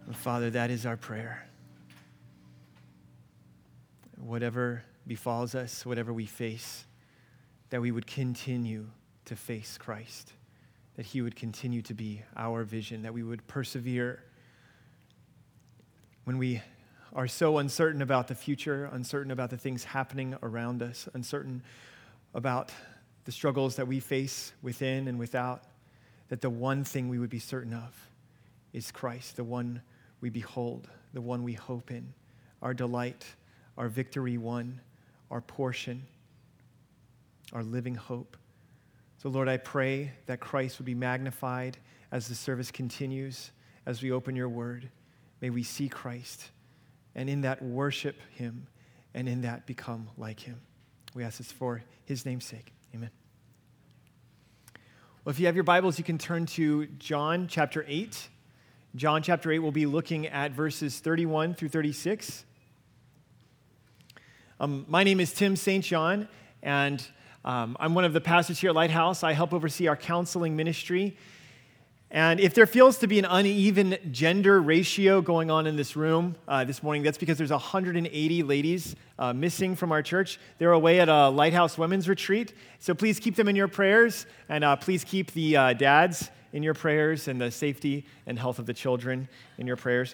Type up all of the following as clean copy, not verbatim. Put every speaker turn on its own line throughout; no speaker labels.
Father, that is our prayer. Whatever befalls us, whatever we face, that we would continue to face Christ, that he would continue to be our vision, that we would persevere when we are so uncertain about the future, uncertain about the things happening around us, uncertain about the struggles that we face within and without, that the one thing we would be certain of is Christ, the one we behold, the one we hope in, our delight, our victory won, our portion, our living hope. So Lord, I pray that Christ would be magnified as the service continues, as we open your word. May we see Christ, and in that worship him, and in that become like him. We ask this for his name's sake. Amen. Well, if you have your Bibles, you can turn to John chapter 8. John chapter 8, we'll be looking at verses 31 through 36. My name is Tim St. John, and I'm one of the pastors here at Lighthouse. I help oversee our counseling ministry. And if there feels to be an uneven gender ratio going on in this room this morning, that's because there's 180 ladies missing from our church. They're away at a Lighthouse Women's Retreat. So please keep them in your prayers, and please keep the dads in your prayers and the safety and health of the children in your prayers.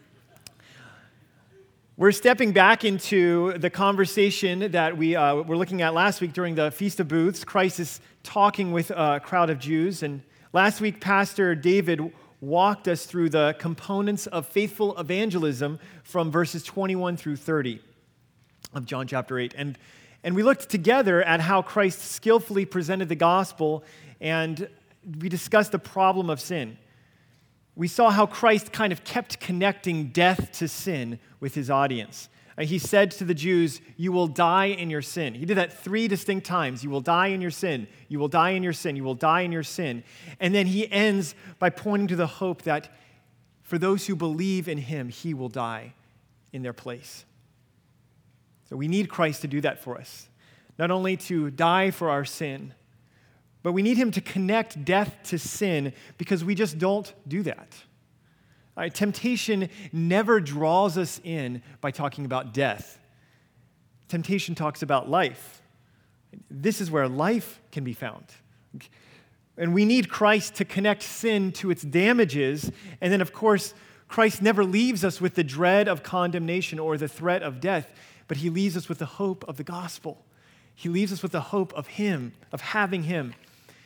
We're stepping back into the conversation that we were looking at last week during the Feast of Booths. Christ is talking with a crowd of Jews, and last week, Pastor David walked us through the components of faithful evangelism from verses 21 through 30 of John chapter 8. And we looked together at how Christ skillfully presented the gospel, and we discussed the problem of sin. We saw how Christ kind of kept connecting death to sin with his audience. He said to the Jews, "You will die in your sin." He did that 3 distinct times. You will die in your sin. You will die in your sin. You will die in your sin. And then he ends by pointing to the hope that for those who believe in him, he will die in their place. So we need Christ to do that for us. Not only to die for our sin, but we need him to connect death to sin because we just don't do that. Temptation never draws us in by talking about death. Temptation talks about life. This is where life can be found. And we need Christ to connect sin to its damages. And then, of course, Christ never leaves us with the dread of condemnation or the threat of death, but he leaves us with the hope of the gospel. He leaves us with the hope of him, of having him.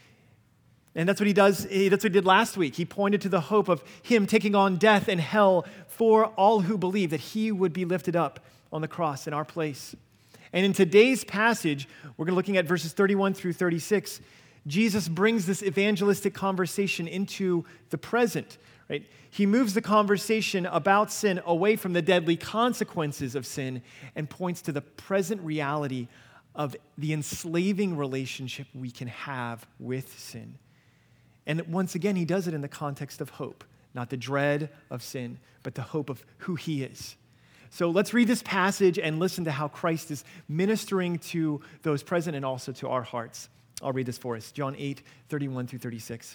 And that's what he does. That's what he did last week. He pointed to the hope of him taking on death and hell for all who believe, that he would be lifted up on the cross in our place. And in today's passage, we're going to be looking at verses 31 through 36. Jesus brings this evangelistic conversation into the present. Right? He moves the conversation about sin away from the deadly consequences of sin and points to the present reality of the enslaving relationship we can have with sin. And once again, he does it in the context of hope, not the dread of sin, but the hope of who he is. So let's read this passage and listen to how Christ is ministering to those present and also to our hearts. I'll read this for us. John 8, 31 through 36.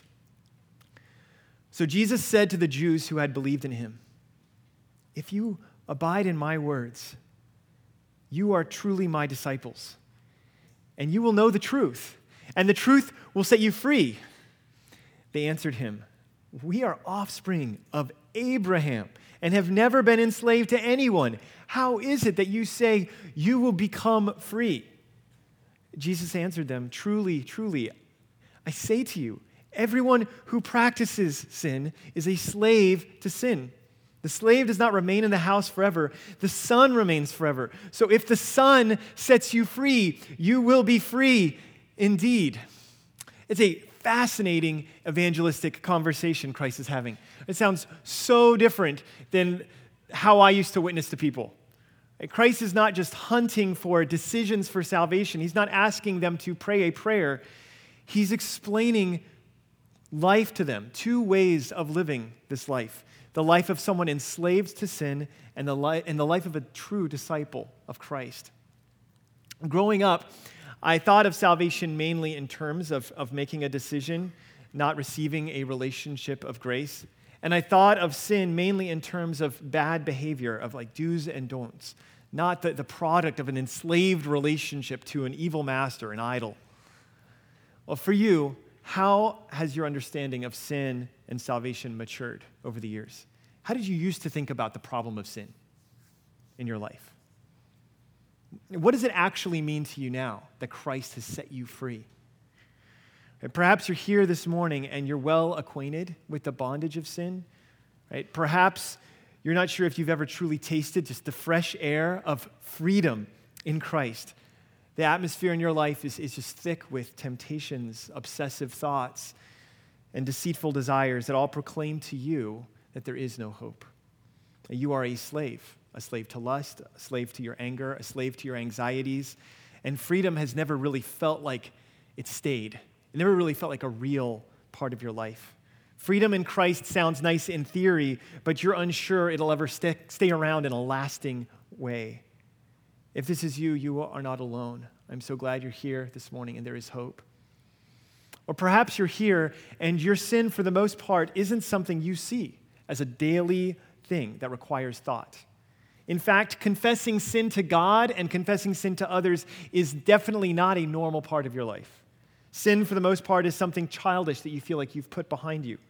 So Jesus said to the Jews who had believed in him, "If you abide in my words, you are truly my disciples, and you will know the truth, and the truth will set you free." They answered him, "We are offspring of Abraham and have never been enslaved to anyone. How is it that you say you will become free?" Jesus answered them, "Truly, truly, I say to you, everyone who practices sin is a slave to sin. The slave does not remain in the house forever. The Son remains forever. So if the Son sets you free, you will be free indeed." It's a fascinating evangelistic conversation Christ is having. It sounds so different than how I used to witness to people. Christ is not just hunting for decisions for salvation. He's not asking them to pray a prayer. He's explaining life to them, 2 ways of living this life. The life of someone enslaved to sin and the life of a true disciple of Christ. Growing up, I thought of salvation mainly in terms of making a decision, not receiving a relationship of grace. And I thought of sin mainly in terms of bad behavior, of like do's and don'ts, not the product of an enslaved relationship to an evil master, an idol. Well, for you, how has your understanding of sin and salvation matured over the years? How did you used to think about the problem of sin in your life? What does it actually mean to you now that Christ has set you free? And perhaps you're here this morning and you're well acquainted with the bondage of sin, right? Perhaps you're not sure if you've ever truly tasted just the fresh air of freedom in Christ. The atmosphere in your life is just thick with temptations, obsessive thoughts, and deceitful desires that all proclaim to you that there is no hope. You are a slave to lust, a slave to your anger, a slave to your anxieties, and freedom has never really felt like it stayed. It never really felt like a real part of your life. Freedom in Christ sounds nice in theory, but you're unsure it'll ever stay around in a lasting way. If this is you, you are not alone. I'm so glad you're here this morning and there is hope. Or perhaps you're here and your sin, for the most part, isn't something you see as a daily thing that requires thought. In fact, confessing sin to God and confessing sin to others is definitely not a normal part of your life. Sin, for the most part, is something childish that you feel like you've put behind you.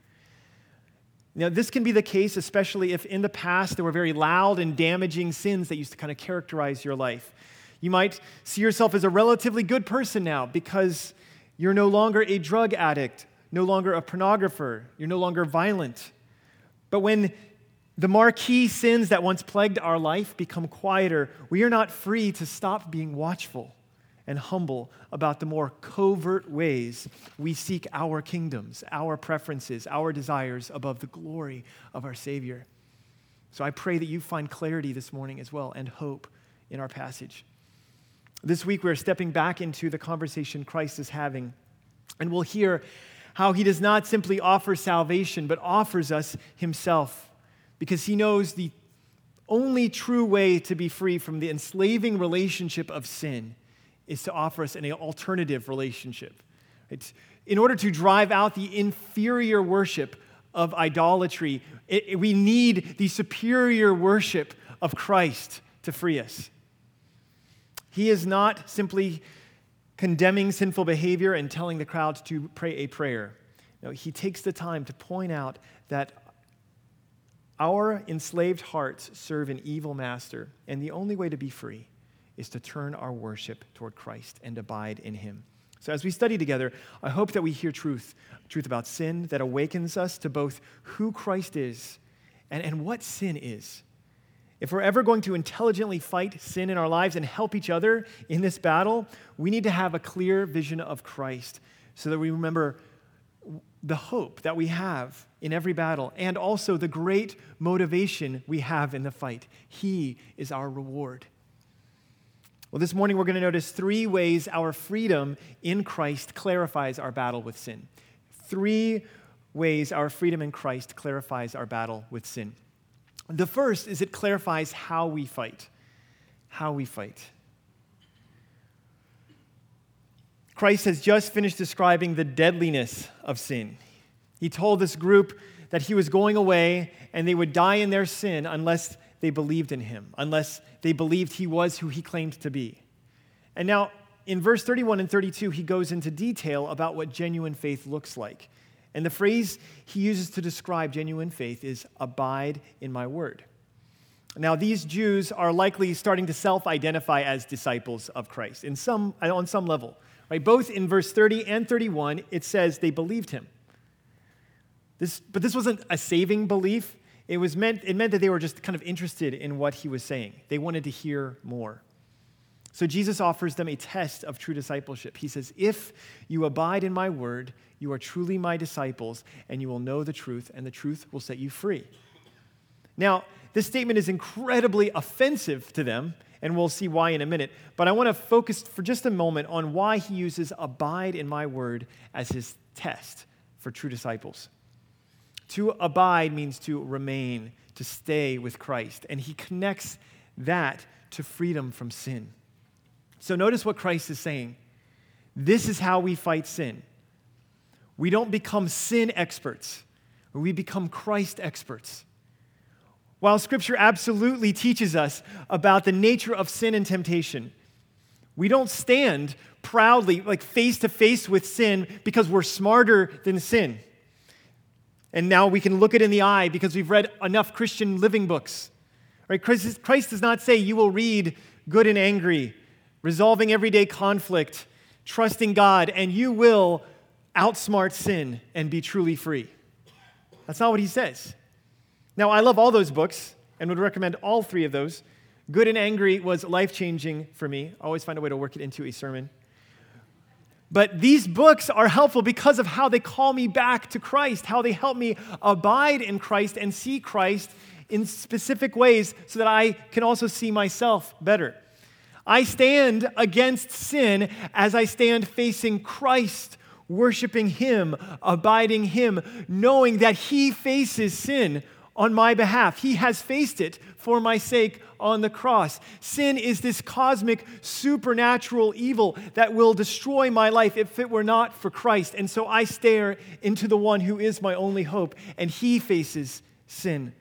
Now, this can be the case, especially if in the past there were very loud and damaging sins that used to kind of characterize your life. You might see yourself as a relatively good person now because you're no longer a drug addict, no longer a pornographer, you're no longer violent. But when the marquee sins that once plagued our life become quieter, we are not free to stop being watchful and humble about the more covert ways we seek our kingdoms, our preferences, our desires above the glory of our Savior. So I pray that you find clarity this morning as well and hope in our passage. This week we're stepping back into the conversation Christ is having, and we'll hear how he does not simply offer salvation, but offers us himself, because he knows the only true way to be free from the enslaving relationship of sin is to offer us an alternative relationship. In order to drive out the inferior worship of idolatry, we need the superior worship of Christ to free us. He is not simply condemning sinful behavior and telling the crowd to pray a prayer. No, he takes the time to point out that our enslaved hearts serve an evil master, and the only way to be free is to turn our worship toward Christ and abide in him. So as we study together, I hope that we hear truth about sin that awakens us to both who Christ is and what sin is. If we're ever going to intelligently fight sin in our lives and help each other in this battle, we need to have a clear vision of Christ so that we remember the hope that we have in every battle and also the great motivation we have in the fight. He is our reward. Well, this morning we're going to notice 3 ways our freedom in Christ clarifies our battle with sin. 3 ways our freedom in Christ clarifies our battle with sin. The first is it clarifies how we fight. How we fight. Christ has just finished describing the deadliness of sin. He told this group that he was going away and they would die in their sin unless they believed in him, unless they believed he was who he claimed to be. And now, in verse 31 and 32, he goes into detail about what genuine faith looks like. And the phrase he uses to describe genuine faith is, abide in my word. Now, these Jews are likely starting to self-identify as disciples of Christ on some level. Right? Both in verse 30 and 31, it says they believed him. But this wasn't a saving belief. It meant that they were just kind of interested in what he was saying. They wanted to hear more. So Jesus offers them a test of true discipleship. He says, if you abide in my word, you are truly my disciples, and you will know the truth, and the truth will set you free. Now, this statement is incredibly offensive to them, and we'll see why in a minute. But I want to focus for just a moment on why he uses abide in my word as his test for true disciples. To abide means to remain, to stay with Christ. And he connects that to freedom from sin. So notice what Christ is saying. This is how we fight sin. We don't become sin experts. where we become Christ experts. While Scripture absolutely teaches us about the nature of sin and temptation, we don't stand proudly, like face to face with sin because we're smarter than sin. And now we can look it in the eye because we've read enough Christian living books. Right? Christ does not say you will read Good and Angry, resolving everyday conflict, trusting God, and you will outsmart sin and be truly free. That's not what he says. Now, I love all those books and would recommend all three of those. Good and Angry was life-changing for me. I always find a way to work it into a sermon. But these books are helpful because of how they call me back to Christ, how they help me abide in Christ and see Christ in specific ways so that I can also see myself better. I stand against sin as I stand facing Christ, worshiping Him, abiding Him, knowing that He faces sin on my behalf. He has faced it for my sake on the cross. Sin is this cosmic, supernatural evil that will destroy my life if it were not for Christ. And so I stare into the one who is my only hope, and He faces sin.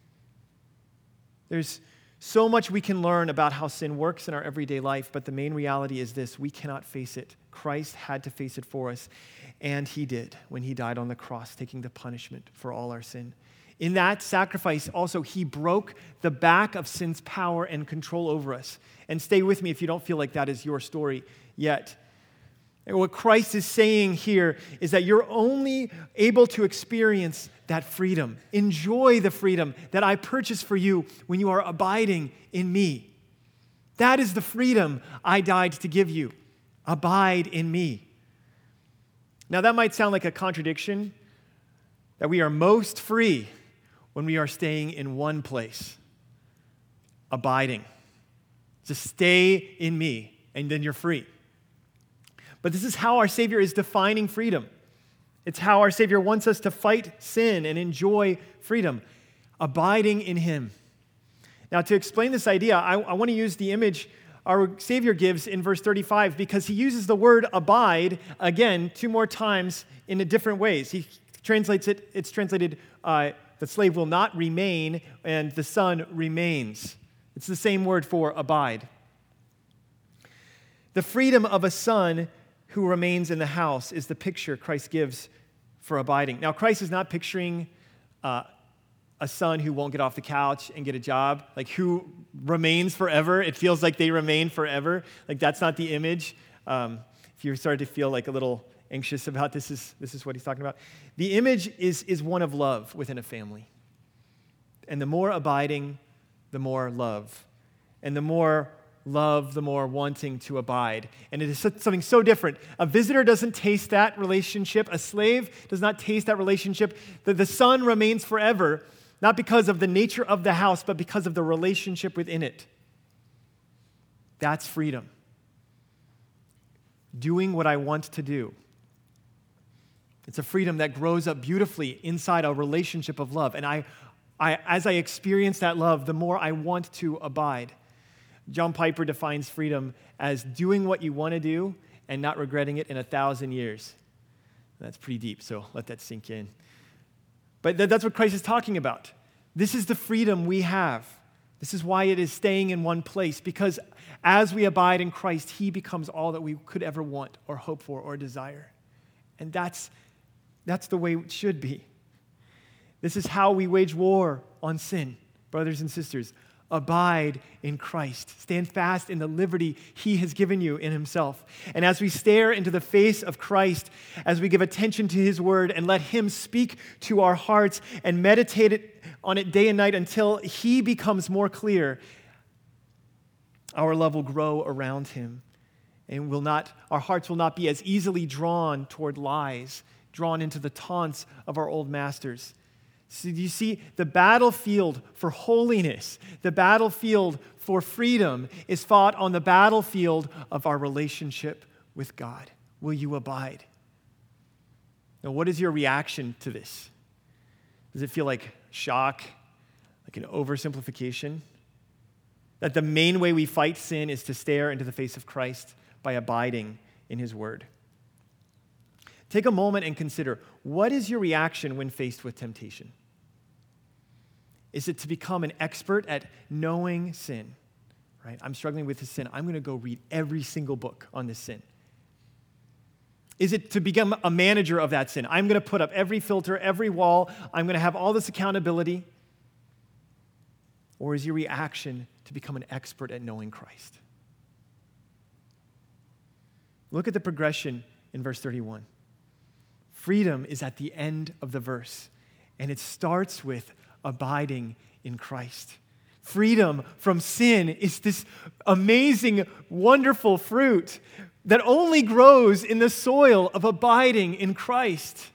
There's so much we can learn about how sin works in our everyday life, but the main reality is this: we cannot face it. Christ had to face it for us, and He did when He died on the cross, taking the punishment for all our sin. In that sacrifice, also, He broke the back of sin's power and control over us. And stay with me if you don't feel like that is your story yet. And what Christ is saying here is that you're only able to experience that freedom. Enjoy the freedom that I purchased for you when you are abiding in me. That is the freedom I died to give you. Abide in me. Now, that might sound like a contradiction, that we are most free when we are staying in one place, abiding. Just stay in me, and then you're free. But this is how our Savior is defining freedom. It's how our Savior wants us to fight sin and enjoy freedom, abiding in Him. Now, to explain this idea, I want to use the image our Savior gives in verse 35 because He uses the word abide, again, 2 more times in different ways. He translates it, it's translated, the slave will not remain, and the son remains. It's the same word for abide. The freedom of a son who remains in the house is the picture Christ gives for abiding. Now, Christ is not picturing a son who won't get off the couch and get a job, like who remains forever. It feels like they remain forever. Like that's not the image. If you started to feel like a little anxious about this is what he's talking about. The image is one of love within a family. And the more abiding, the more love. And the more love, the more wanting to abide. And it is something so different. A visitor doesn't taste that relationship. A slave does not taste that relationship. The son remains forever, not because of the nature of the house, but because of the relationship within it. That's freedom. Doing what I want to do. It's a freedom that grows up beautifully inside a relationship of love. And as I experience that love, the more I want to abide. John Piper defines freedom as doing what you want to do and not regretting it in 1,000 years. That's pretty deep, so let that sink in. But that's what Christ is talking about. This is the freedom we have. This is why it is staying in one place, because as we abide in Christ, He becomes all that we could ever want or hope for or desire. And that's the way it should be. This is how we wage war on sin, brothers and sisters. Abide in Christ. Stand fast in the liberty He has given you in Himself. And as we stare into the face of Christ, as we give attention to His word and let Him speak to our hearts and meditate on it day and night until He becomes more clear, our love will grow around Him. And our hearts will not be as easily drawn toward lies, drawn into the taunts of our old masters. So do you see, the battlefield for holiness, the battlefield for freedom is fought on the battlefield of our relationship with God. Will you abide? Now, what is your reaction to this? Does it feel like shock, like an oversimplification? That the main way we fight sin is to stare into the face of Christ by abiding in His word. Take a moment and consider, what is your reaction when faced with temptation? Is it to become an expert at knowing sin? Right? I'm struggling with this sin. I'm going to go read every single book on this sin. Is it to become a manager of that sin? I'm going to put up every filter, every wall. I'm going to have all this accountability. Or is your reaction to become an expert at knowing Christ? Look at the progression in verse 31. Freedom is at the end of the verse, and it starts with abiding in Christ. Freedom from sin is this amazing, wonderful fruit that only grows in the soil of abiding in Christ.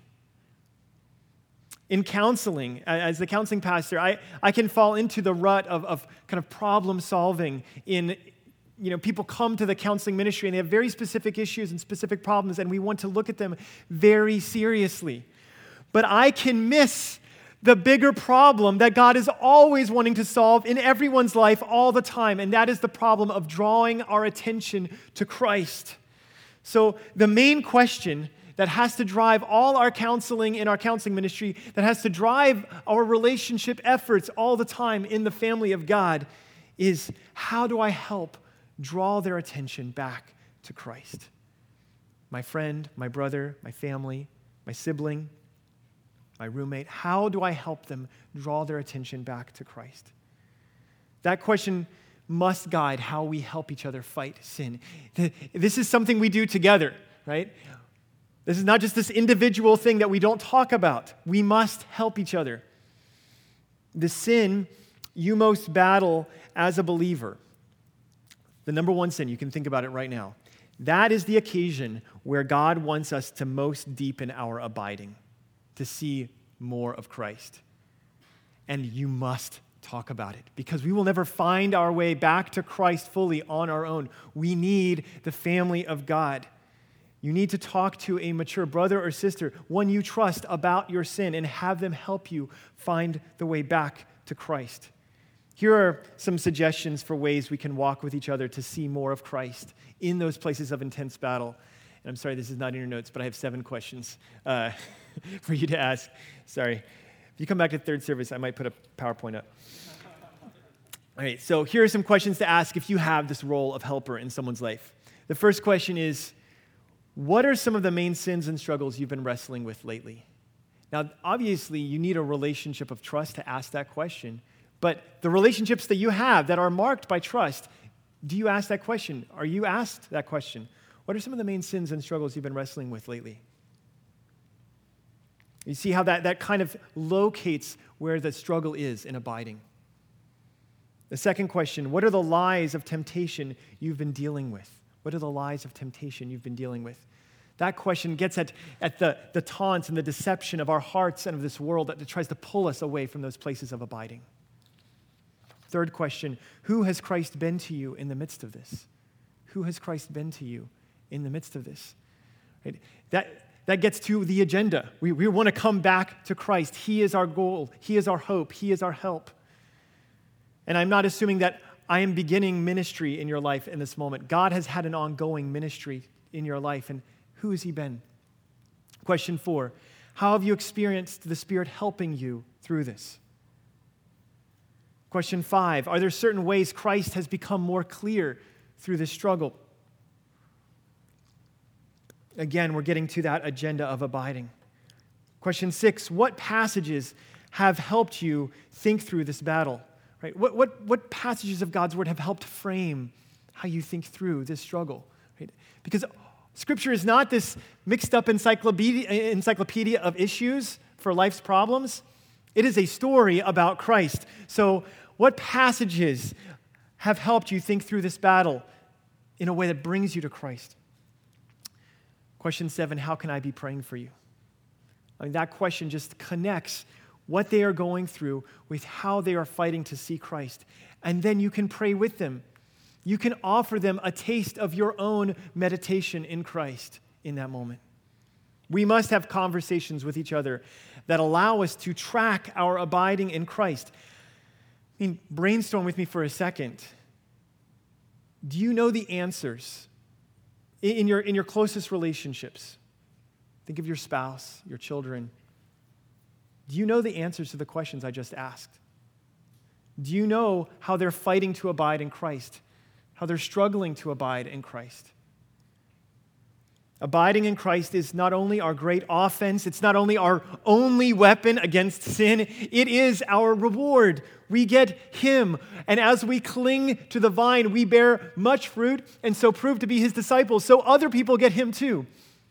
In counseling, as the counseling pastor, I can fall into the rut of kind of problem solving in, people come to the counseling ministry and they have very specific issues and specific problems, and we want to look at them very seriously. But I can miss the bigger problem that God is always wanting to solve in everyone's life all the time, and that is the problem of drawing our attention to Christ. So the main question that has to drive all our counseling in our counseling ministry, that has to drive our relationship efforts all the time in the family of God, is how do I help draw their attention back to Christ? My friend, my brother, my family, my sibling, my roommate, how do I help them draw their attention back to Christ? That question must guide how we help each other fight sin. This is something we do together, right? This is not just this individual thing that we don't talk about. We must help each other. The sin you most battle as a believer, the number one sin, you can think about it right now, that is the occasion where God wants us to most deepen our abiding, to see more of Christ. And you must talk about it, because we will never find our way back to Christ fully on our own. We need the family of God. You need to talk to a mature brother or sister, one you trust, about your sin, and have them help you find the way back to Christ. Here are some suggestions for ways we can walk with each other to see more of Christ in those places of intense battle. And I'm sorry, this is not in your notes, but I have 7 questions for you to ask. Sorry. If you come back to third service, I might put a PowerPoint up. All right, so here are some questions to ask if you have this role of helper in someone's life. The first question is, what are some of the main sins and struggles you've been wrestling with lately? Now, obviously, you need a relationship of trust to ask that question. But the relationships that you have that are marked by trust, do you ask that question? Are you asked that question? What are some of the main sins and struggles you've been wrestling with lately? You see how that kind of locates where the struggle is in abiding. The second question, what are the lies of temptation you've been dealing with? What are the lies of temptation you've been dealing with? That question gets at the taunts and the deception of our hearts and of this world that tries to pull us away from those places of abiding. Third question, who has Christ been to you in the midst of this? Who has Christ been to you in the midst of this? Right? That gets to the agenda. We want to come back to Christ. He is our goal. He is our hope. He is our help. And I'm not assuming that I am beginning ministry in your life in this moment. God has had an ongoing ministry in your life, and who has he been? Question 4, how have you experienced the Spirit helping you through this? Question 5, are there certain ways Christ has become more clear through this struggle? Again, we're getting to that agenda of abiding. Question 6, what passages have helped you think through this battle? Right? What passages of God's Word have helped frame how you think through this struggle? Right? Because Scripture is not this mixed up encyclopedia of issues for life's problems. It is a story about Christ. So what passages have helped you think through this battle in a way that brings you to Christ? Question 7, how can I be praying for you? I mean, that question just connects what they are going through with how they are fighting to see Christ. And then you can pray with them. You can offer them a taste of your own meditation in Christ in that moment. We must have conversations with each other that allow us to track our abiding in Christ. I mean, brainstorm with me for a second. Do you know the answers in your closest relationships? Think of your spouse, your children. Do you know the answers to the questions I just asked? Do you know how they're fighting to abide in Christ? How they're struggling to abide in Christ? Abiding in Christ is not only our great offense, it's not only our only weapon against sin, it is our reward. We get Him. And as we cling to the vine, we bear much fruit and so prove to be His disciples, so other people get Him too.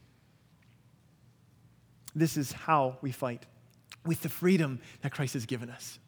This is how we fight, with the freedom that Christ has given us.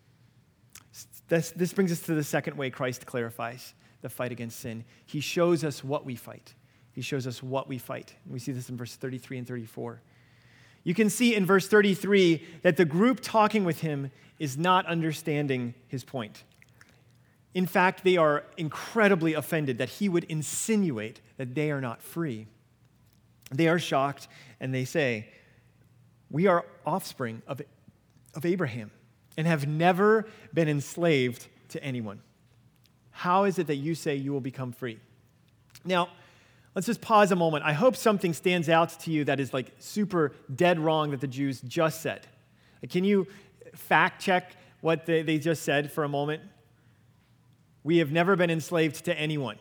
This brings us to the second way Christ clarifies the fight against sin. He shows us what we fight. He shows us what we fight. We see this in verse 33 and 34. You can see in verse 33 that the group talking with him is not understanding his point. In fact, they are incredibly offended that he would insinuate that they are not free. They are shocked, and they say, "We are offspring of Abraham and have never been enslaved to anyone. How is it that you say you will become free?" Now, let's just pause a moment. I hope something stands out to you that is like super dead wrong that the Jews just said. Can you fact check what they just said for a moment? We have never been enslaved to anyone.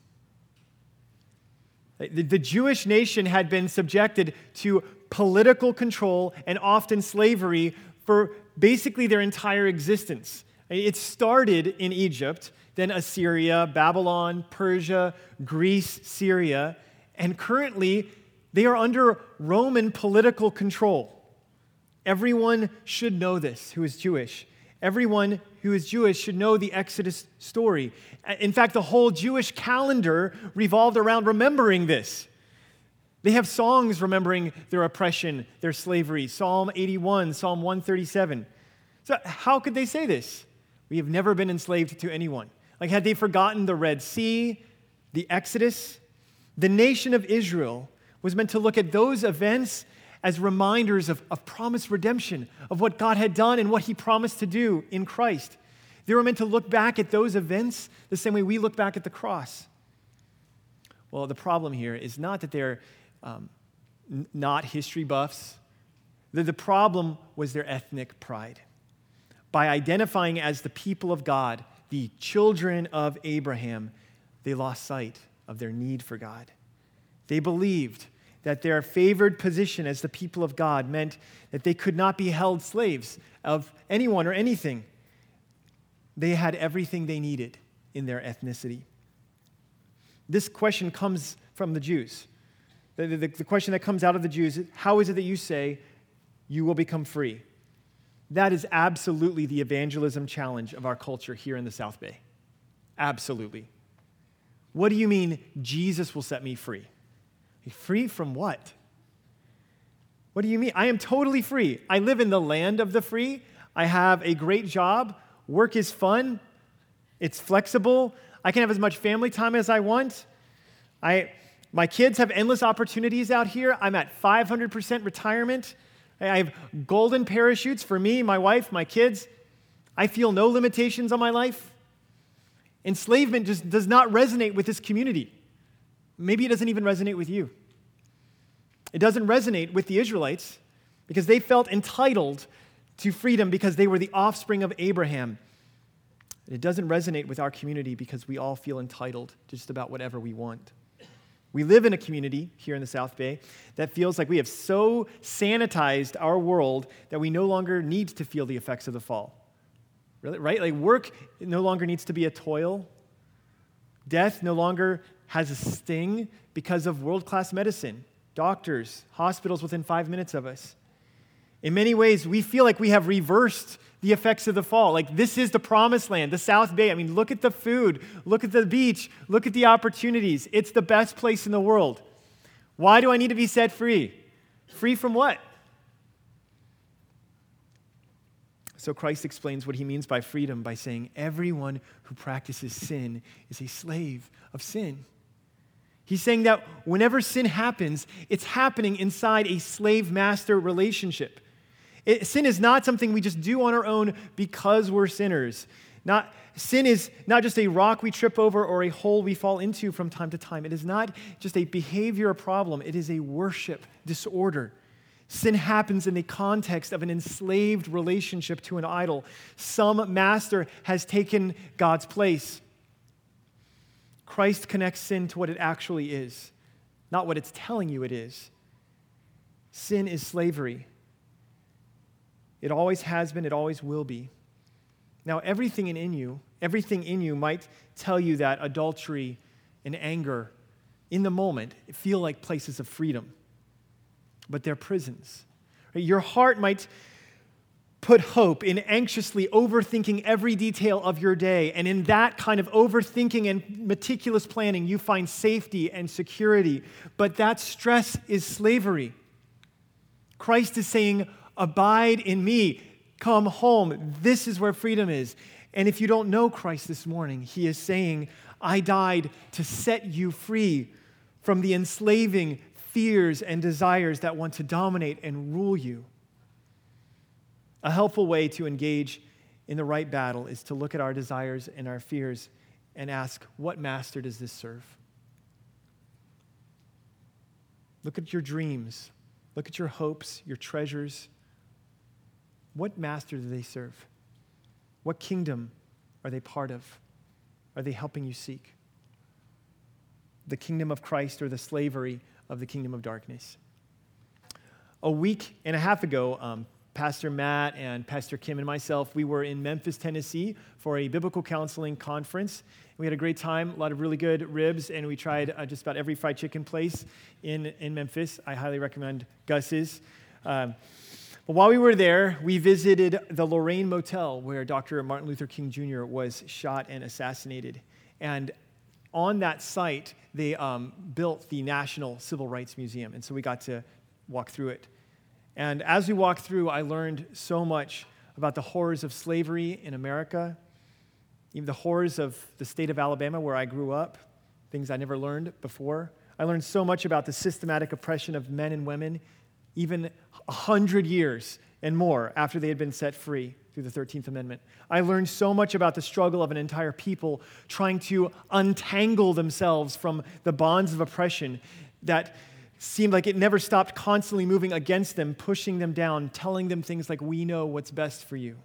The Jewish nation had been subjected to political control and often slavery for basically their entire existence. It started in Egypt, then Assyria, Babylon, Persia, Greece, Syria, and currently they are under Roman political control. Everyone should know this who is Jewish. Everyone who is Jewish should know the Exodus story. In fact, the whole Jewish calendar revolved around remembering this. They have songs remembering their oppression, their slavery, Psalm 81, Psalm 137. So how could they say this? We have never been enslaved to anyone. Like, had they forgotten the Red Sea, the Exodus? The nation of Israel was meant to look at those events as reminders of promised redemption, of what God had done and what He promised to do in Christ. They were meant to look back at those events the same way we look back at the cross. Well, the problem here is not that they're not history buffs. The problem was their ethnic pride. By identifying as the people of God, the children of Abraham, they lost sight of their need for God. They believed that their favored position as the people of God meant that they could not be held slaves of anyone or anything. They had everything they needed in their ethnicity. This question comes from the Jews. The question that comes out of the Jews is, how is it that you say you will become free? That is absolutely the evangelism challenge of our culture here in the South Bay. Absolutely. What do you mean Jesus will set me free? Free from what? What do you mean? I am totally free. I live in the land of the free. I have a great job. Work is fun. It's flexible. I can have as much family time as I want. My kids have endless opportunities out here. I'm at 500% retirement. I have golden parachutes for me, my wife, my kids. I feel no limitations on my life. Enslavement just does not resonate with this community. Maybe it doesn't even resonate with you. It doesn't resonate with the Israelites because they felt entitled to freedom because they were the offspring of Abraham. It doesn't resonate with our community because we all feel entitled to just about whatever we want. We live in a community here in the South Bay that feels like we have so sanitized our world that we no longer need to feel the effects of the fall. Really, right? Like work no longer needs to be a toil. Death no longer has a sting because of world-class medicine, doctors, hospitals within 5 minutes of us. In many ways, we feel like we have reversed the effects of the fall. Like this is the promised land, the South Bay. I mean, look at the food, look at the beach, look at the opportunities. It's the best place in the world. Why do I need to be set free? Free from what? So Christ explains what he means by freedom by saying everyone who practices sin is a slave of sin. He's saying that whenever sin happens, it's happening inside a slave-master relationship. Sin is not something we just do on our own because we're sinners. Sin is not just a rock we trip over or a hole we fall into from time to time. It is not just a behavior problem. It is a worship disorder. Sin happens in the context of an enslaved relationship to an idol. Some master has taken God's place. Christ connects sin to what it actually is, not what it's telling you it is. Sin is slavery. It always has been, it always will be. Now, everything in you might tell you that adultery and anger in the moment feel like places of freedom, but they're prisons. Your heart might put hope in anxiously overthinking every detail of your day, and in that kind of overthinking and meticulous planning, you find safety and security, but that stress is slavery. Christ is saying, abide in me. Come home. This is where freedom is. And if you don't know Christ this morning, he is saying, I died to set you free from the enslaving fears and desires that want to dominate and rule you. A helpful way to engage in the right battle is to look at our desires and our fears and ask, what master does this serve? Look at your dreams. Look at your hopes, your treasures. What master do they serve? What kingdom are they part of? Are they helping you seek? The kingdom of Christ or the slavery of the kingdom of darkness? A week and a half ago, Pastor Matt and Pastor Kim and myself, we were in Memphis, Tennessee for a biblical counseling conference. We had a great time, a lot of really good ribs, and we tried just about every fried chicken place in Memphis. I highly recommend Gus's. But while we were there, we visited the Lorraine Motel where Dr. Martin Luther King Jr. was shot and assassinated. And on that site, they built the National Civil Rights Museum, and so we got to walk through it. And as we walked through, I learned so much about the horrors of slavery in America, even the horrors of the state of Alabama where I grew up, things I never learned before. I learned so much about the systematic oppression of men and women, even 100 years and more after they had been set free through the 13th Amendment. I learned so much about the struggle of an entire people trying to untangle themselves from the bonds of oppression that seemed like it never stopped, constantly moving against them, pushing them down, telling them things like, we know what's best for you.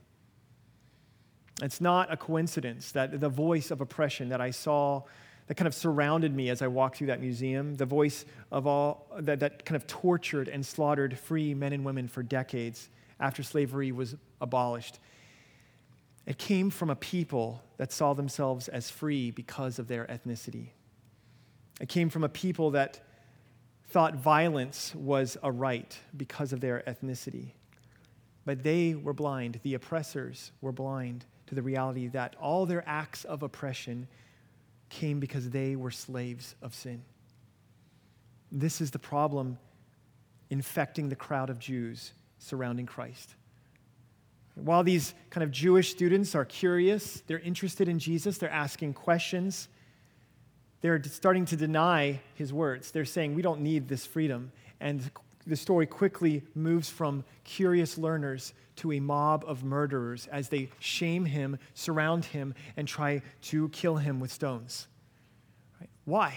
It's not a coincidence that the voice of oppression that I saw, that kind of surrounded me as I walked through that museum, the voice of all that kind of tortured and slaughtered free men and women for decades after slavery was abolished. It came from a people that saw themselves as free because of their ethnicity. It came from a people that thought violence was a right because of their ethnicity. But they were blind. The oppressors were blind to the reality that all their acts of oppression came because they were slaves of sin. This is the problem infecting the crowd of Jews surrounding Christ. While these kind of Jewish students are curious, they're interested in Jesus, they're asking questions, they're starting to deny his words. They're saying, we don't need this freedom. And the story quickly moves from curious learners to a mob of murderers as they shame him, surround him, and try to kill him with stones. Right? Why?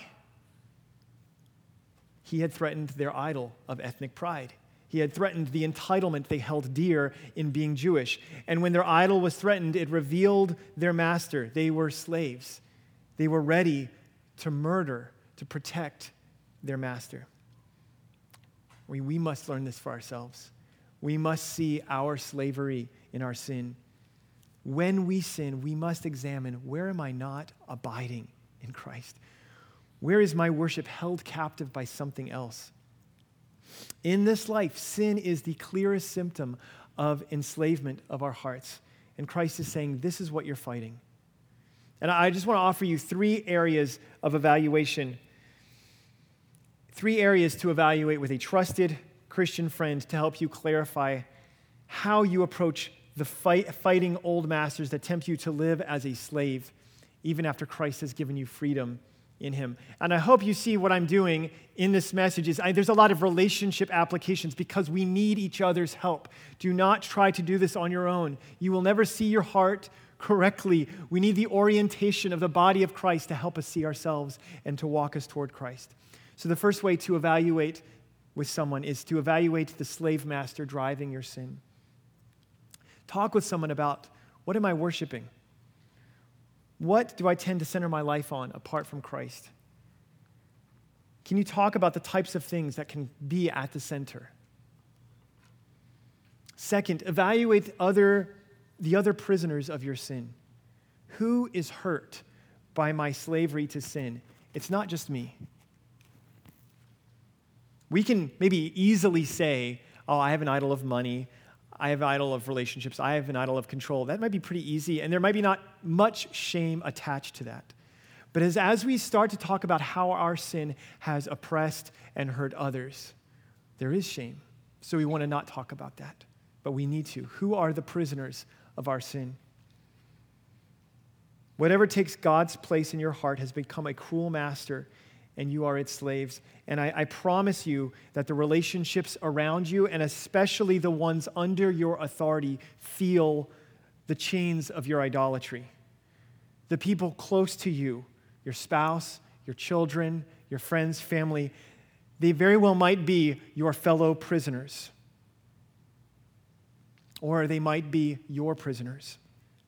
He had threatened their idol of ethnic pride. He had threatened the entitlement they held dear in being Jewish. And when their idol was threatened, it revealed their master. They were slaves. They were ready to murder, to protect their master. We must learn this for ourselves. We must see our slavery in our sin. When we sin, we must examine, where am I not abiding in Christ? Where is my worship held captive by something else? In this life, sin is the clearest symptom of enslavement of our hearts. And Christ is saying, this is what you're fighting. And I just want to offer you 3 areas of evaluation, 3 areas to evaluate with a trusted Christian friend to help you clarify how you approach the fighting old masters that tempt you to live as a slave, even after Christ has given you freedom in him. And I hope you see what I'm doing in this message is there's a lot of relationship applications because we need each other's help. Do not try to do this on your own. You will never see your heart correctly. We need the orientation of the body of Christ to help us see ourselves and to walk us toward Christ. So the first way to evaluate with someone is to evaluate the slave master driving your sin. Talk with someone about, what am I worshiping? What do I tend to center my life on apart from Christ? Can you talk about the types of things that can be at the center? Second, evaluate the other prisoners of your sin. Who is hurt by my slavery to sin? It's not just me. We can maybe easily say, oh, I have an idol of money, I have an idol of relationships, I have an idol of control. That might be pretty easy, and there might be not much shame attached to that. But as we start to talk about how our sin has oppressed and hurt others, there is shame. So we want to not talk about that, but we need to. Who are the prisoners of our sin? Whatever takes God's place in your heart has become a cruel master, and you are its slaves. And I promise you that the relationships around you, and especially the ones under your authority, feel the chains of your idolatry. The people close to you, your spouse, your children, your friends, family, they very well might be your fellow prisoners. Or they might be your prisoners.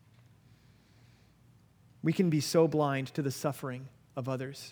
We can be so blind to the suffering of others.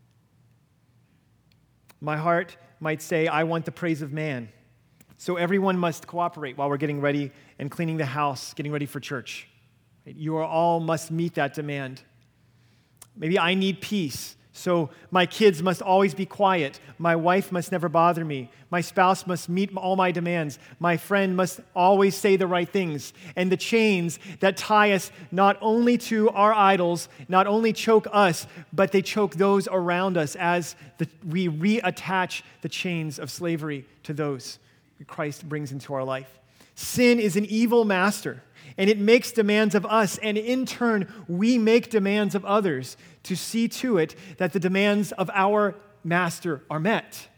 My heart might say, I want the praise of man. So everyone must cooperate while we're getting ready and cleaning the house, getting ready for church. You all must meet that demand. Maybe I need peace. So my kids must always be quiet. My wife must never bother me. My spouse must meet all my demands. My friend must always say the right things. And the chains that tie us not only to our idols, not only choke us, but they choke those around us as we reattach the chains of slavery to those Christ brings into our life. Sin is an evil master, and it makes demands of us, and in turn, we make demands of others to see to it that the demands of our master are met.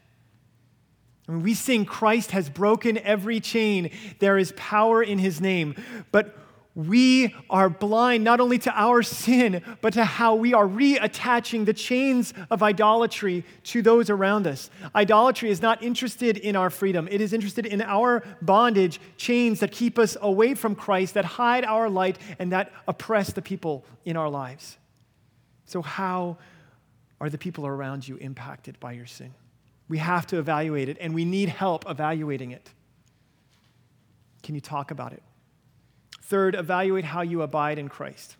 I mean, we sing, Christ has broken every chain. There is power in his name. But we are blind not only to our sin, but to how we are reattaching the chains of idolatry to those around us. Idolatry is not interested in our freedom. It is interested in our bondage, chains that keep us away from Christ, that hide our light, and that oppress the people in our lives. So how are the people around you impacted by your sin? We have to evaluate it, and we need help evaluating it. Can you talk about it? Third, evaluate how you abide in Christ.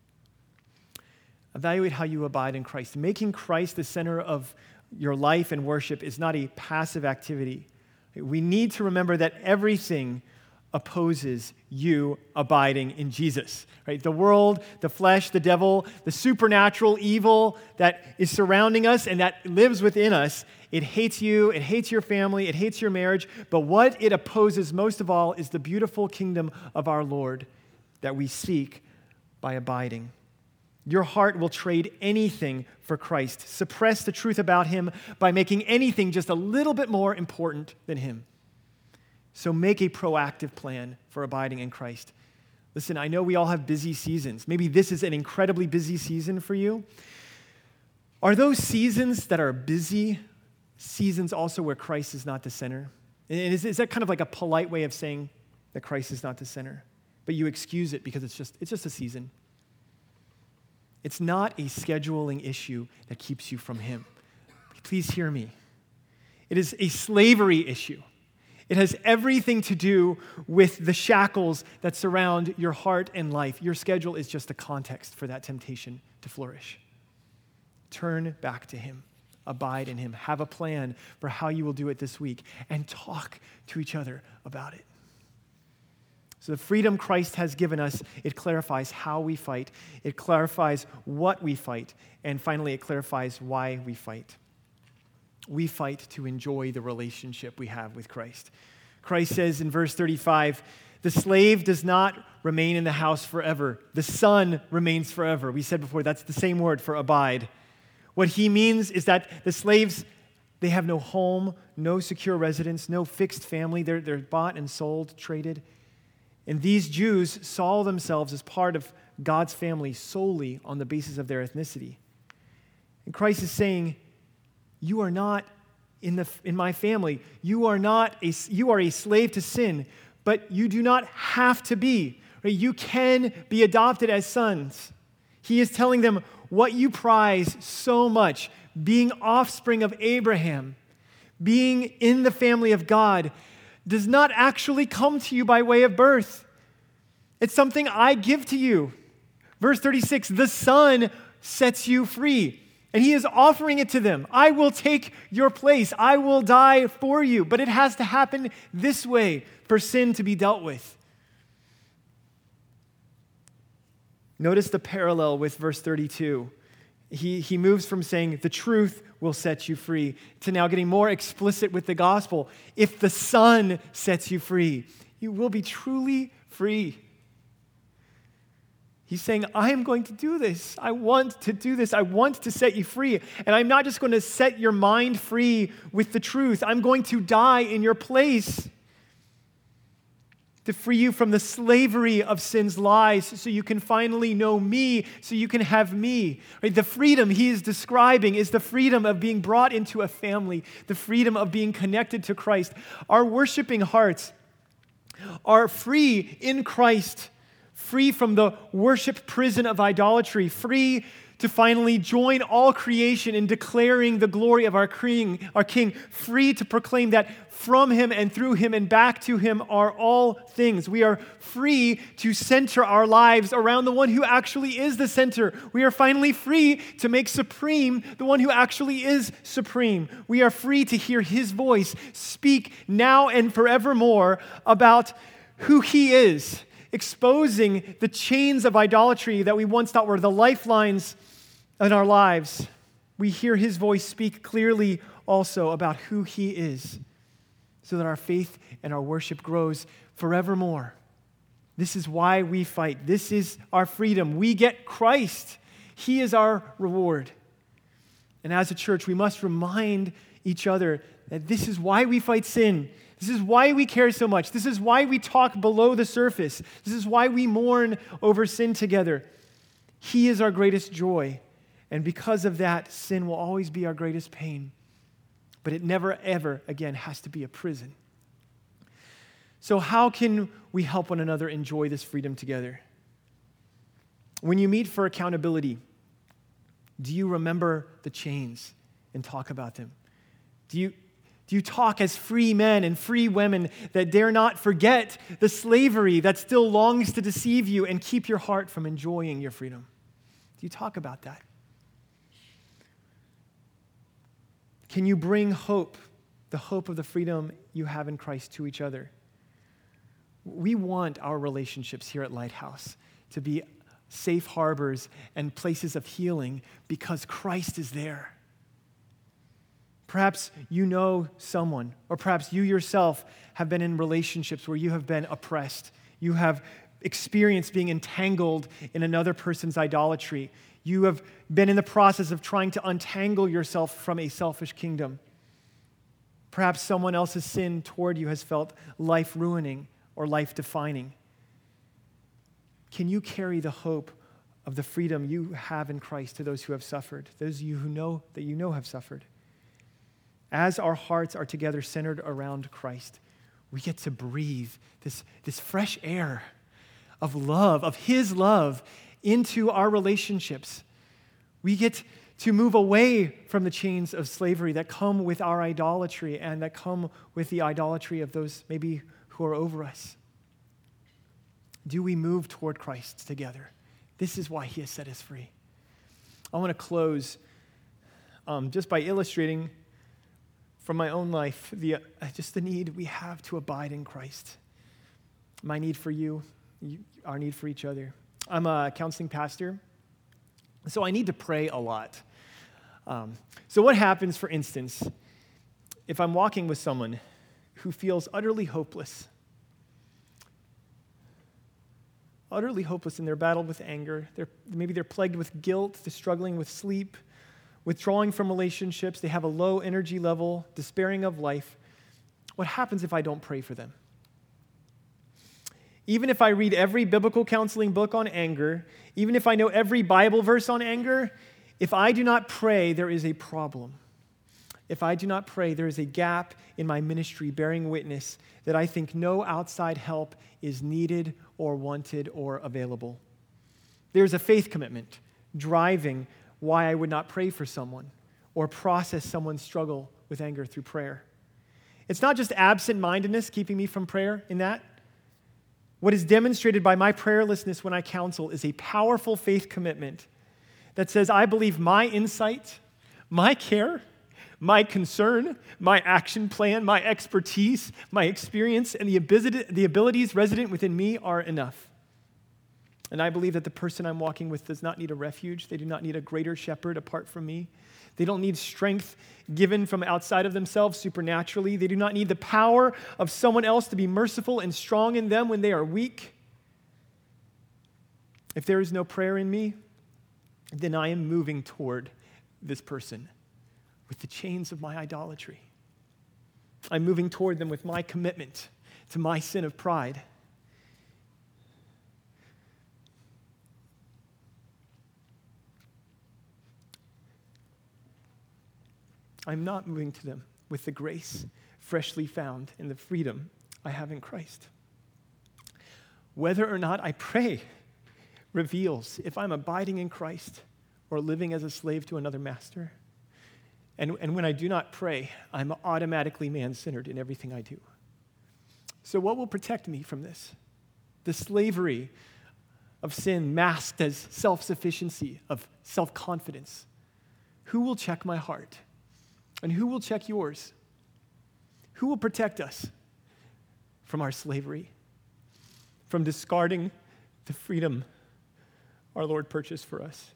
Evaluate how you abide in Christ. Making Christ the center of your life and worship is not a passive activity. We need to remember that everything opposes you abiding in Jesus, right? The world, the flesh, the devil, the supernatural evil that is surrounding us and that lives within us, it hates you, it hates your family, it hates your marriage, but what it opposes most of all is the beautiful kingdom of our Lord that we seek by abiding. Your heart will trade anything for Christ, suppress the truth about him by making anything just a little bit more important than him. So make a proactive plan for abiding in Christ. Listen, I know we all have busy seasons. Maybe this is an incredibly busy season for you. Are those seasons that are busy seasons also where Christ is not the center? And is that kind of like a polite way of saying that Christ is not the center? But you excuse it because it's just a season. It's not a scheduling issue that keeps you from him. Please hear me. It is a slavery issue. It has everything to do with the shackles that surround your heart and life. Your schedule is just a context for that temptation to flourish. Turn back to him. Abide in him. Have a plan for how you will do it this week, and talk to each other about it. So the freedom Christ has given us, it clarifies how we fight. It clarifies what we fight. And finally, it clarifies why we fight. We fight to enjoy the relationship we have with Christ. Christ says in verse 35, the slave does not remain in the house forever. The son remains forever. We said before, that's the same word for abide. What he means is that the slaves, they have no home, no secure residence, no fixed family. They're bought and sold, traded. And these Jews saw themselves as part of God's family solely on the basis of their ethnicity. And Christ is saying, you are not in my family. You are a slave to sin, but you do not have to be. Right? You can be adopted as sons. He is telling them what you prize so much, being offspring of Abraham, being in the family of God, does not actually come to you by way of birth. It's something I give to you. Verse 36, the Son sets you free. And he is offering it to them. I will take your place. I will die for you. But it has to happen this way for sin to be dealt with. Notice the parallel with verse 32. He moves from saying, the truth will set you free, to now getting more explicit with the gospel. If the Son sets you free, you will be truly free. He's saying, I am going to do this. I want to do this. I want to set you free. And I'm not just going to set your mind free with the truth. I'm going to die in your place to free you from the slavery of sin's lies so you can finally know me, so you can have me. Right? The freedom he is describing is the freedom of being brought into a family, the freedom of being connected to Christ. Our worshiping hearts are free in Christ, free from the worship prison of idolatry, free to finally join all creation in declaring the glory of our King, free to proclaim that from him and through him and back to him are all things. We are free to center our lives around the one who actually is the center. We are finally free to make supreme the one who actually is supreme. We are free to hear his voice speak now and forevermore about who he is, exposing the chains of idolatry that we once thought were the lifelines in our lives. We hear his voice speak clearly also about who he is, so that our faith and our worship grows forevermore. This is why we fight. This is our freedom. We get Christ. He is our reward. And as a church, we must remind each other that this is why we fight sin. This is why we care so much. This is why we talk below the surface. This is why we mourn over sin together. He is our greatest joy. And because of that, sin will always be our greatest pain. But it never, ever, again, has to be a prison. So how can we help one another enjoy this freedom together? When you meet for accountability, do you remember the chains and talk about them? Do you talk as free men and free women that dare not forget the slavery that still longs to deceive you and keep your heart from enjoying your freedom? Do you talk about that? Can you bring hope, the hope of the freedom you have in Christ, to each other? We want our relationships here at Lighthouse to be safe harbors and places of healing because Christ is there. Perhaps you know someone, or perhaps you yourself have been in relationships where you have been oppressed. You have experienced being entangled in another person's idolatry. You have been in the process of trying to untangle yourself from a selfish kingdom. Perhaps someone else's sin toward you has felt life-ruining or life-defining. Can you carry the hope of the freedom you have in Christ to those who have suffered, those of you who know that you know have suffered? As our hearts are together centered around Christ, we get to breathe this fresh air of love, of his love, into our relationships. We get to move away from the chains of slavery that come with our idolatry and that come with the idolatry of those maybe who are over us. Do we move toward Christ together? This is why he has set us free. I want to close just by illustrating from my own life just the need we have to abide in Christ. My need for you, our need for each other. I'm a counseling pastor, so I need to pray a lot. So what happens, for instance, if I'm walking with someone who feels utterly hopeless in their battle with anger, maybe they're plagued with guilt, they're struggling with sleep, withdrawing from relationships. They have a low energy level, despairing of life. What happens if I don't pray for them? Even if I read every biblical counseling book on anger, even if I know every Bible verse on anger, if I do not pray, there is a problem. If I do not pray, there is a gap in my ministry bearing witness that I think no outside help is needed or wanted or available. There's a faith commitment driving why I would not pray for someone or process someone's struggle with anger through prayer. It's not just absent-mindedness keeping me from prayer in that. What is demonstrated by my prayerlessness when I counsel is a powerful faith commitment that says, I believe my insight, my care, my concern, my action plan, my expertise, my experience, and the abilities resident within me are enough. And I believe that the person I'm walking with does not need a refuge. They do not need a greater shepherd apart from me. They don't need strength given from outside of themselves supernaturally. They do not need the power of someone else to be merciful and strong in them when they are weak. If there is no prayer in me, then I am moving toward this person with the chains of my idolatry. I'm moving toward them with my commitment to my sin of pride. I'm not moving to them with the grace freshly found in the freedom I have in Christ. Whether or not I pray reveals if I'm abiding in Christ or living as a slave to another master. And when I do not pray, I'm automatically man-centered in everything I do. So what will protect me from this? The slavery of sin masked as self-sufficiency, of self-confidence. Who will check my heart? And who will check yours? Who will protect us from our slavery, from discarding the freedom our Lord purchased for us?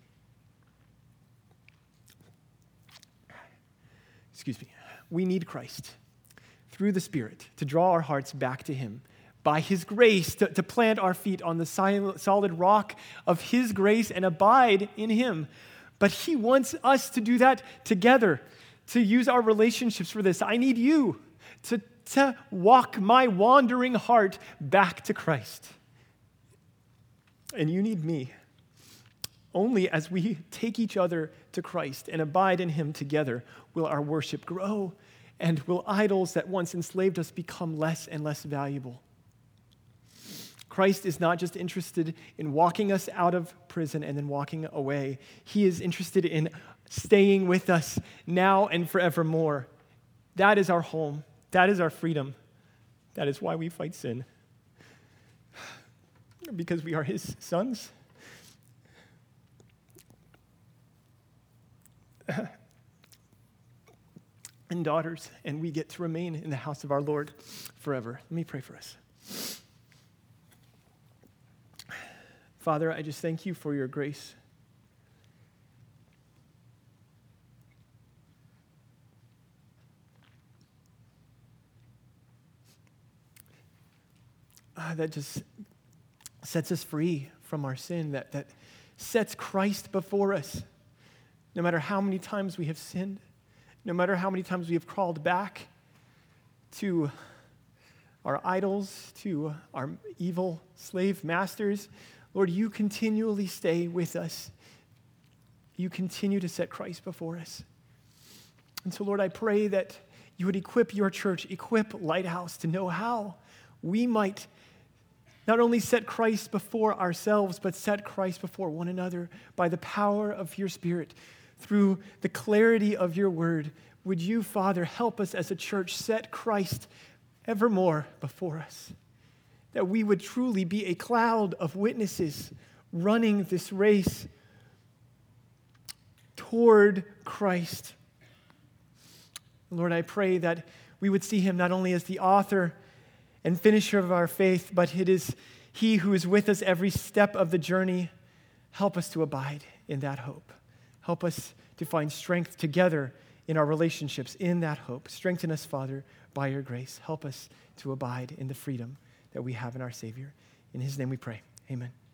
We need Christ through the Spirit to draw our hearts back to Him. By His grace, to plant our feet on the solid rock of His grace and abide in Him. But He wants us to do that together, to use our relationships for this. I need you to walk my wandering heart back to Christ. And you need me. Only as we take each other to Christ and abide in Him together will our worship grow, and will idols that once enslaved us become less and less valuable. Christ is not just interested in walking us out of prison and then walking away. He is interested in staying with us now and forevermore. That is our home. That is our freedom. That is why we fight sin. Because we are His sons. And daughters, and we get to remain in the house of our Lord forever. Let me pray for us. Father, I just thank you for your grace. That just sets us free from our sin, that sets Christ before us. No matter how many times we have sinned, no matter how many times we have crawled back to our idols, to our evil slave masters, Lord, you continually stay with us. You continue to set Christ before us. And so, Lord, I pray that you would equip your church, equip Lighthouse to know how we might not only set Christ before ourselves, but set Christ before one another by the power of your Spirit. Through the clarity of your word, would you, Father, help us as a church set Christ evermore before us, that we would truly be a cloud of witnesses running this race toward Christ. Lord, I pray that we would see him not only as the author and finisher of our faith, but it is he who is with us every step of the journey. Help us to abide in that hope. Help us to find strength together in our relationships in that hope. Strengthen us, Father, by your grace. Help us to abide in the freedom that we have in our Savior. In his name we pray. Amen.